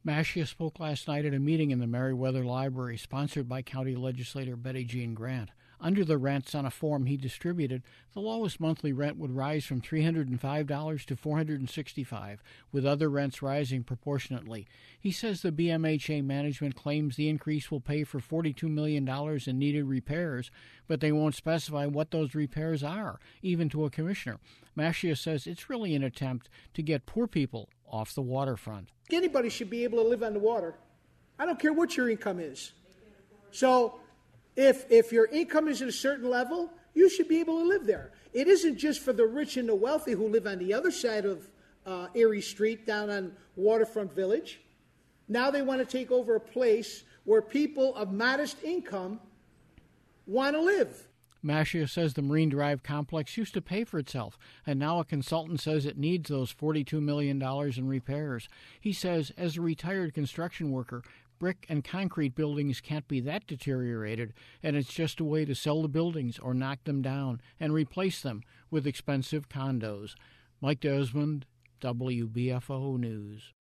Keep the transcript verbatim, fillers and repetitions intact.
Maschia spoke last night at a meeting in the Meriwether Library sponsored by County Legislator Betty Jean Grant. Under the rents on a form he distributed, the lowest monthly rent would rise from three hundred five dollars to four hundred sixty-five dollars, with other rents rising proportionately. He says the B M H A management claims the increase will pay for forty-two million dollars in needed repairs, but they won't specify what those repairs are, even to a commissioner. Maschia says it's really an attempt to get poor people off the waterfront. Anybody should be able to live on the water. I don't care what your income is. So if if your income is at a certain level, you should be able to live there. It isn't just for the rich and the wealthy who live on the other side of uh, Erie Street down on Waterfront Village. Now they want to take over a place where people of modest income want to live. Maschia says the Marine Drive complex used to pay for itself, and now a consultant says it needs those forty-two million dollars in repairs. He says, as a retired construction worker, brick and concrete buildings can't be that deteriorated, and it's just a way to sell the buildings or knock them down and replace them with expensive condos. Mike Desmond, W B F O News.